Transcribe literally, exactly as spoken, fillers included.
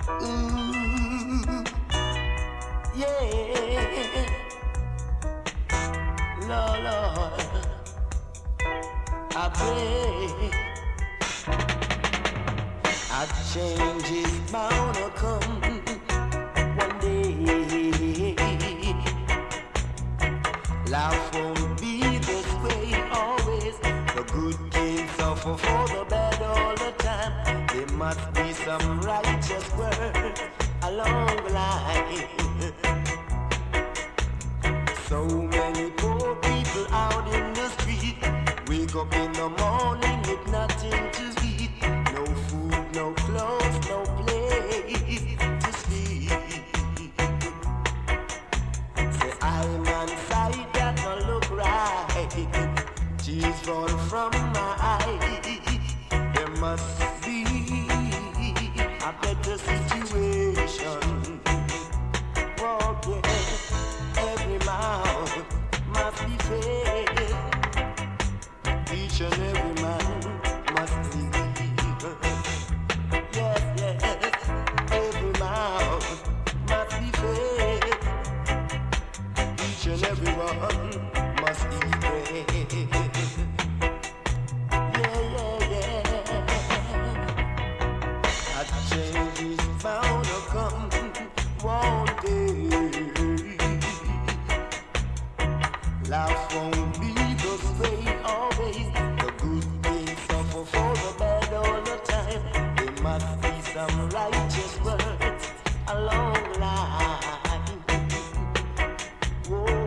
Ooh, yeah, Lord, Lord, I pray a change is bound to come one day. Life won't be this way always. The good can suffer for the bad all the time. There must be some righteous word along the line. So many poor people out in the street wake up in the morning with nothing to eat. No food, no clothes, no place to sleep. Say I'm on sight that don't look right. Tears fall from my eyes. There must be a better situation. Oh, yeah. Every mouth must be fed. Each and every man must live. Yes, yes. Every mouth must be fed. Each and every one must eat bread. Yeah, yeah, yeah. A change is bound to come one day. Life won't be the same always. The good things suffer for the bad all the time. There must be some righteous words along the line. Whoa.